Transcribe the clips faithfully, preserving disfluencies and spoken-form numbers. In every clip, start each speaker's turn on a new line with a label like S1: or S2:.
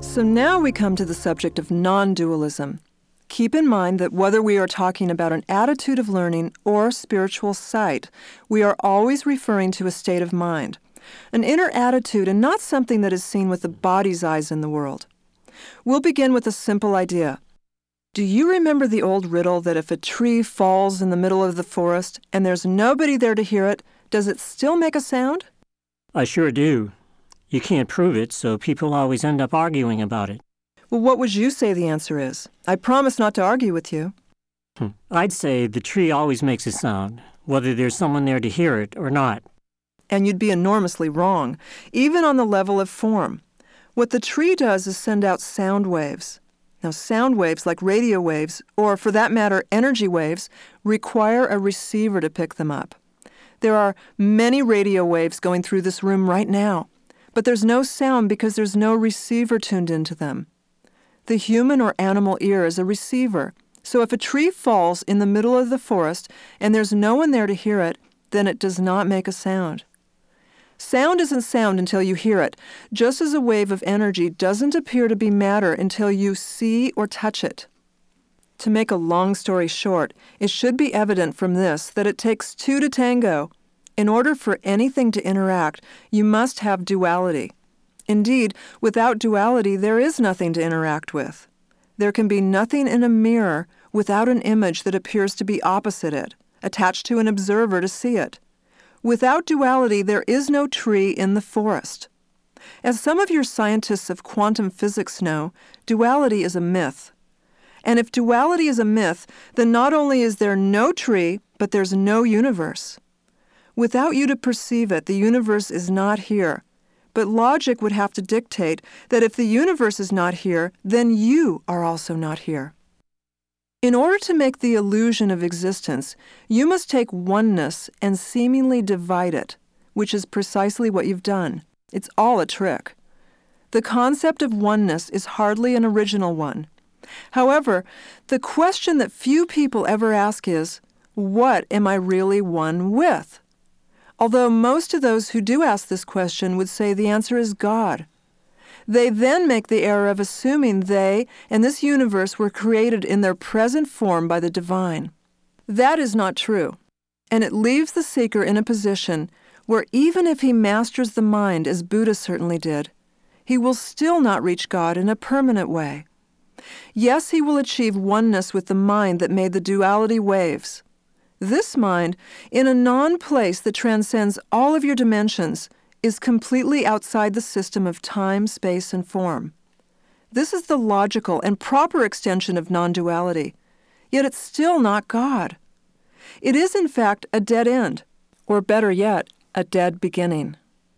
S1: So now we come to the subject of non-dualism. Keep in mind that whether we are talking about an attitude of learning or spiritual sight, we are always referring to a state of mind, an inner attitude and not something that is seen with the body's eyes in the world. We'll begin with a simple idea. Do you remember the old riddle that if a tree falls in the middle of the forest and there's nobody there to hear it, does it still make a sound?
S2: I sure do. You can't prove it, so people always end up arguing about it.
S1: Well, what would you say the answer is? I promise not to argue with you.
S2: I'd say the tree always makes a sound, whether there's someone there to hear it or not.
S1: And you'd be enormously wrong, even on the level of form. What the tree does is send out sound waves. Now, sound waves, like radio waves, or for that matter, energy waves, require a receiver to pick them up. There are many radio waves going through this room right now, but there's no sound because there's no receiver tuned into them. The human or animal ear is a receiver, so if a tree falls in the middle of the forest and there's no one there to hear it, then it does not make a sound. Sound isn't sound until you hear it, just as a wave of energy doesn't appear to be matter until you see or touch it. To make a long story short, it should be evident from this that it takes two to tango. In order for anything to interact, you must have duality. Indeed, without duality, there is nothing to interact with. There can be nothing in a mirror without an image that appears to be opposite it, attached to an observer to see it. Without duality, there is no tree in the forest. As some of your scientists of quantum physics know, duality is a myth. And if duality is a myth, then not only is there no tree, but there's no universe. Without you to perceive it, the universe is not here. But logic would have to dictate that if the universe is not here, then you are also not here. In order to make the illusion of existence, you must take oneness and seemingly divide it, which is precisely what you've done. It's all a trick. The concept of oneness is hardly an original one. However, the question that few people ever ask is, what am I really one with? Although most of those who do ask this question would say the answer is God. They then make the error of assuming they and this universe were created in their present form by the divine. That is not true, and it leaves the seeker in a position where even if he masters the mind, as Buddha certainly did, he will still not reach God in a permanent way. Yes, he will achieve oneness with the mind that made the duality waves. This mind, in a non-place that transcends all of your dimensions, is completely outside the system of time, space, and form. This is the logical and proper extension of non-duality, yet it's still not God. It is, in fact, a dead end, or better yet, a dead beginning.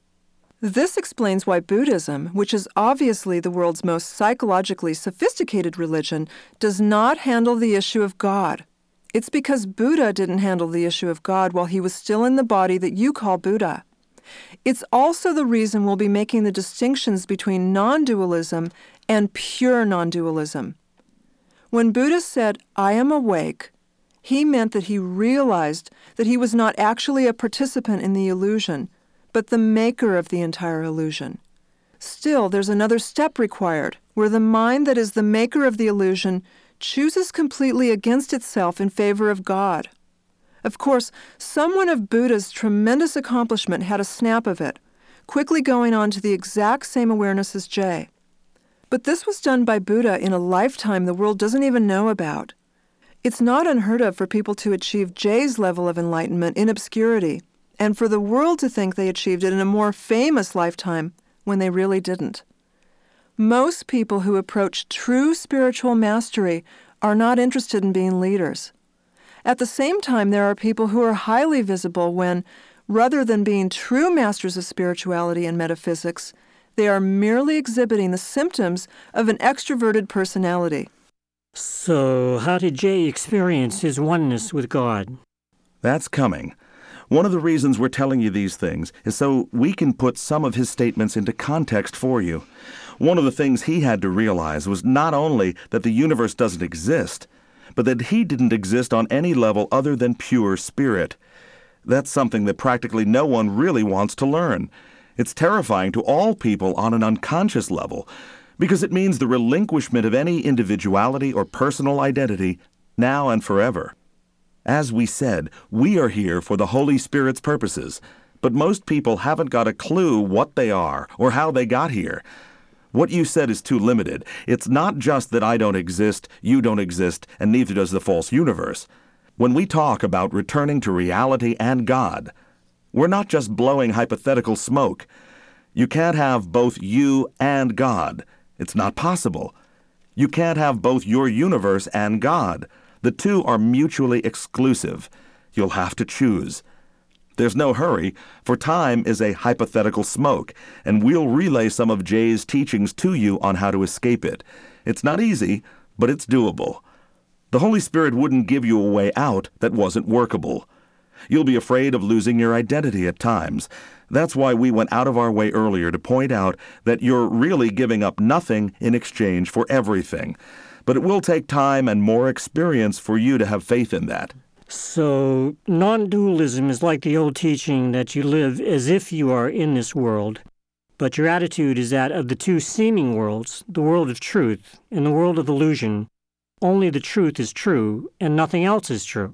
S1: This explains why Buddhism, which is obviously the world's most psychologically sophisticated religion, does not handle the issue of God. It's because Buddha didn't handle the issue of God while he was still in the body that you call Buddha. It's also the reason we'll be making the distinctions between non-dualism and pure non-dualism. When Buddha said, "I am awake," he meant that he realized that he was not actually a participant in the illusion, but the maker of the entire illusion. Still, there's another step required, where the mind that is the maker of the illusion chooses completely against itself in favor of God. Of course, someone of Buddha's tremendous accomplishment had a snap of it, quickly going on to the exact same awareness as Jay. But this was done by Buddha in a lifetime the world doesn't even know about. It's not unheard of for people to achieve Jay's level of enlightenment in obscurity, and for the world to think they achieved it in a more famous lifetime when they really didn't. Most people who approach true spiritual mastery are not interested in being leaders. At the same time, there are people who are highly visible when, rather than being true masters of spirituality and metaphysics, they are merely exhibiting the symptoms of an extroverted personality.
S2: So, how did Jay experience his oneness with God?
S3: That's coming. One of the reasons we're telling you these things is so we can put some of his statements into context for you. One of the things he had to realize was not only that the universe doesn't exist, but that he didn't exist on any level other than pure spirit. That's something that practically no one really wants to learn. It's terrifying to all people on an unconscious level, Because it means the relinquishment of any individuality or personal identity, now and forever. As we said, we are here for the Holy Spirit's purposes, but most people haven't got a clue what they are or how they got here. What you said is too limited. It's not just that I don't exist, you don't exist, and neither does the false universe. When we talk about returning to reality and God, we're not just blowing hypothetical smoke. You can't have both you and God. It's not possible. You can't have both your universe and God. The two are mutually exclusive. You'll have to choose. There's no hurry, for time is a hypothetical smoke, and we'll relay some of Jay's teachings to you on how to escape it. It's not easy, but it's doable. The Holy Spirit wouldn't give you a way out that wasn't workable. You'll be afraid of losing your identity at times. That's why we went out of our way earlier to point out that you're really giving up nothing in exchange for everything. But it will take time and more experience for you to have faith in that.
S2: So, non-dualism is like the old teaching that you live as if you are in this world, but your attitude is that of the two seeming worlds, the world of truth and the world of illusion, only the truth is true and nothing else is true.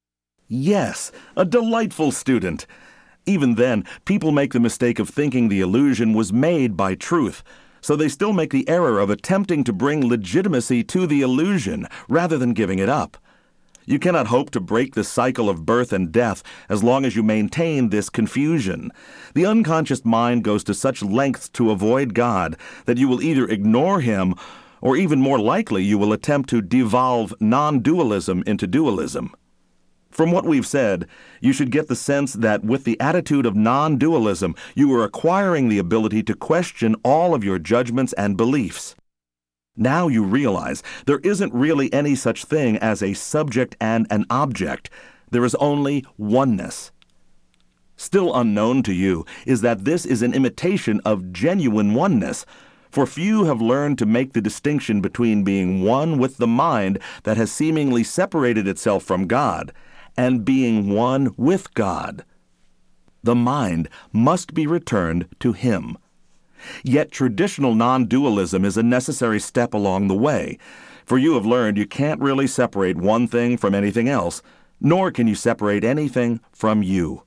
S3: Yes, a delightful student. Even then, people make the mistake of thinking the illusion was made by truth, so they still make the error of attempting to bring legitimacy to the illusion rather than giving it up. You cannot hope to break the cycle of birth and death as long as you maintain this confusion. The unconscious mind goes to such lengths to avoid God that you will either ignore Him, or even more likely you will attempt to devolve non-dualism into dualism. From what we've said, you should get the sense that with the attitude of non-dualism, you are acquiring the ability to question all of your judgments and beliefs. Now you realize there isn't really any such thing as a subject and an object. There is only oneness. Still unknown to you is that this is an imitation of genuine oneness, for few have learned to make the distinction between being one with the mind that has seemingly separated itself from God and being one with God. The mind must be returned to Him. Yet traditional non-dualism is a necessary step along the way, for you have learned you can't really separate one thing from anything else, nor can you separate anything from you.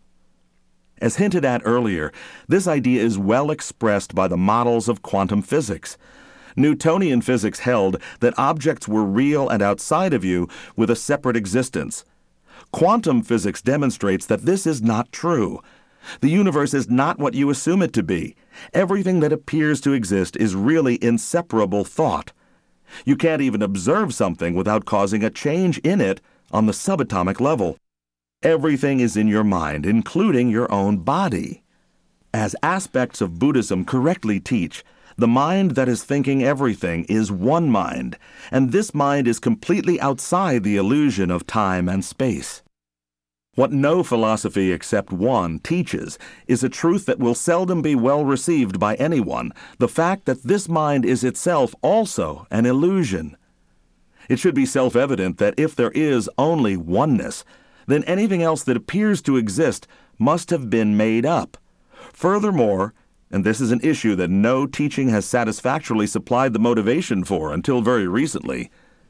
S3: As hinted at earlier, this idea is well expressed by the models of quantum physics. Newtonian physics held that objects were real and outside of you with a separate existence. Quantum physics demonstrates that this is not true. The universe is not what you assume it to be. Everything that appears to exist is really inseparable thought. You can't even observe something without causing a change in it on the subatomic level. Everything is in your mind, including your own body. As aspects of Buddhism correctly teach, the mind that is thinking everything is one mind, and this mind is completely outside the illusion of time and space. What no philosophy except one teaches is a truth that will seldom be well received by anyone, the fact that this mind is itself also an illusion. It should be self-evident that if there is only oneness, then anything else that appears to exist must have been made up. Furthermore, and this is an issue that no teaching has satisfactorily supplied the motivation for until very recently,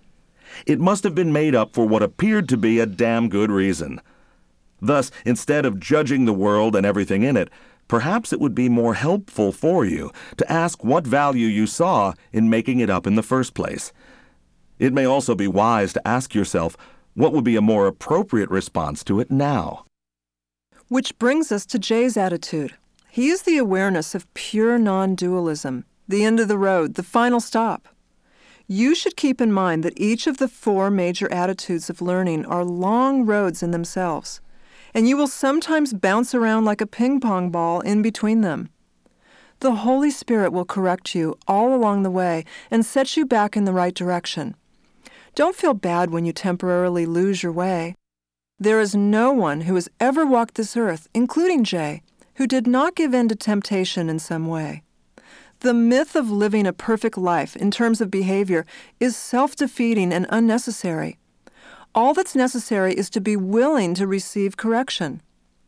S3: it must have been made up for what appeared to be a damn good reason. Thus, instead of judging the world and everything in it, perhaps it would be more helpful for you to ask what value you saw in making it up in the first place. It may also be wise to ask yourself what would be a more appropriate response to it now.
S1: Which brings us to Jay's attitude. He is the awareness of pure non-dualism, the end of the road, the final stop. You should keep in mind that each of the four major attitudes of learning are long roads in themselves, and you will sometimes bounce around like a ping-pong ball in between them. The Holy Spirit will correct you all along the way and set you back in the right direction. Don't feel bad when you temporarily lose your way. There is no one who has ever walked this earth, including Jay, who did not give in to temptation in some way. The myth of living a perfect life in terms of behavior is self-defeating and unnecessary. All that's necessary is to be willing to receive correction.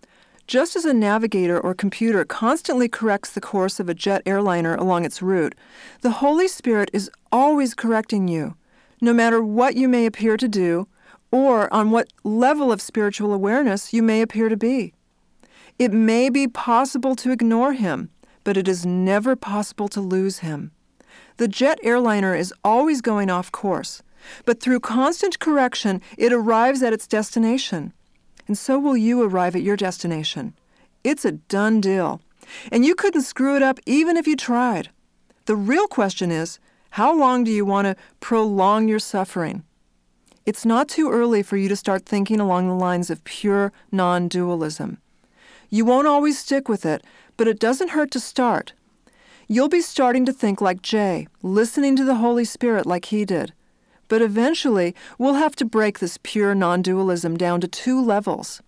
S1: Just as a navigator or computer constantly corrects the course of a jet airliner along its route, the Holy Spirit is always correcting you, no matter what you may appear to do or on what level of spiritual awareness you may appear to be. It may be possible to ignore him, but it is never possible to lose him. The jet airliner is always going off course, but through constant correction, it arrives at its destination. And so will you arrive at your destination. It's a done deal. And you couldn't screw it up even if you tried. The real question is, how long do you want to prolong your suffering? It's not too early for you to start thinking along the lines of pure non-dualism. You won't always stick with it, but it doesn't hurt to start. You'll be starting to think like Jay, listening to the Holy Spirit like he did. But eventually, we'll have to break this pure non-dualism down to two levels.